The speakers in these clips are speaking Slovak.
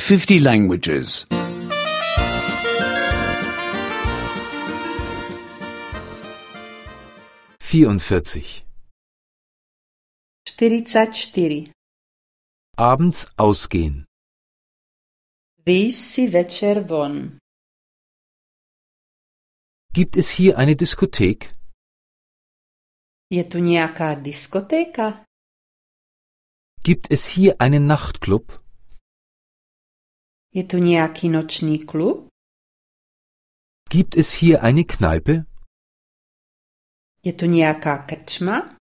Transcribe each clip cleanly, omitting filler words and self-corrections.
50 languages. 44. 44. Abends ausgehen. Vyjď si večer von. Gibt es hier eine Diskothek? Je tu nejaká diskotéka? Gibt es hier einen Nachtclub? Je tu nejaký nočný klub? Gibt es hier eine Kneipe? Je tu nejaká krčma?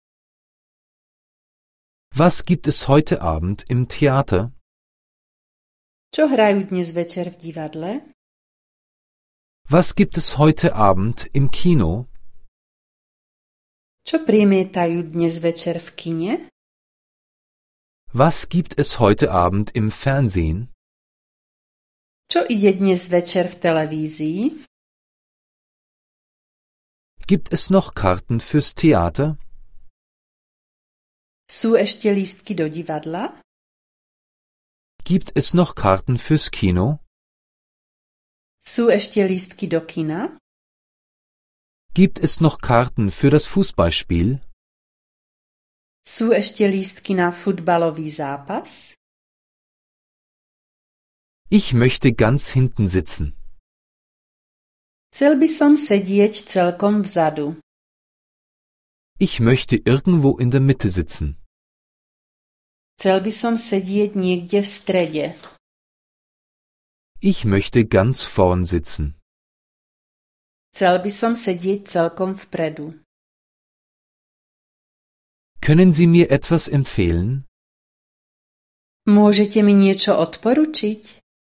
Was gibt es heute Abend im Theater? Čo hrajú dnes večer v divadle? Was gibt es heute Abend im Kino? Čo premietajú dnes večer v kine? Was gibt es heute Abend im Fernsehen? Čo ide dnes večer v televízii? Gibt es noch Karten fürs Theater? Sú ešte lístky do divadla? Gibt es noch Karten fürs Kino? Sú ešte lístky do kina? Gibt es noch Karten für das Fußballspiel? Sú ešte lístky na futbalový zápas? Ich möchte ganz hinten sitzen. Chcel by som sedieť celkom vzadu. Ich möchte irgendwo in der Mitte sitzen. Chcel by som sedieť niekde v strede. Ich möchte ganz vorn sitzen. Chcel by som sedieť celkom vpredu. Können Sie mir etwas empfehlen? Môžete mi niečo odporučiť?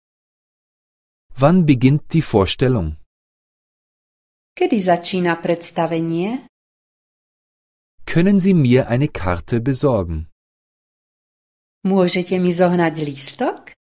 Wann beginnt die Vorstellung? Kedy začína predstavenie? Können Sie mir eine Karte besorgen? Môžete mi zohnať lístok?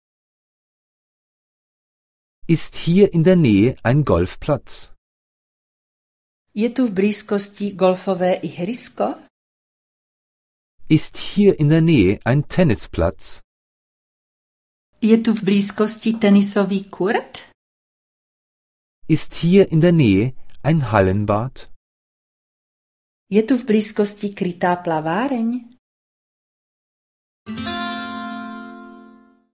Ist hier in der Nähe ein Golfplatz? Je tu v blízkosti golfové ihrisko? Ist hier in der Nähe ein Tennisplatz? Je tu v blízkosti tenisový kurt? Ist hier in der Nähe ein Hallenbad? Je tu v blízkosti krytá plaváreň?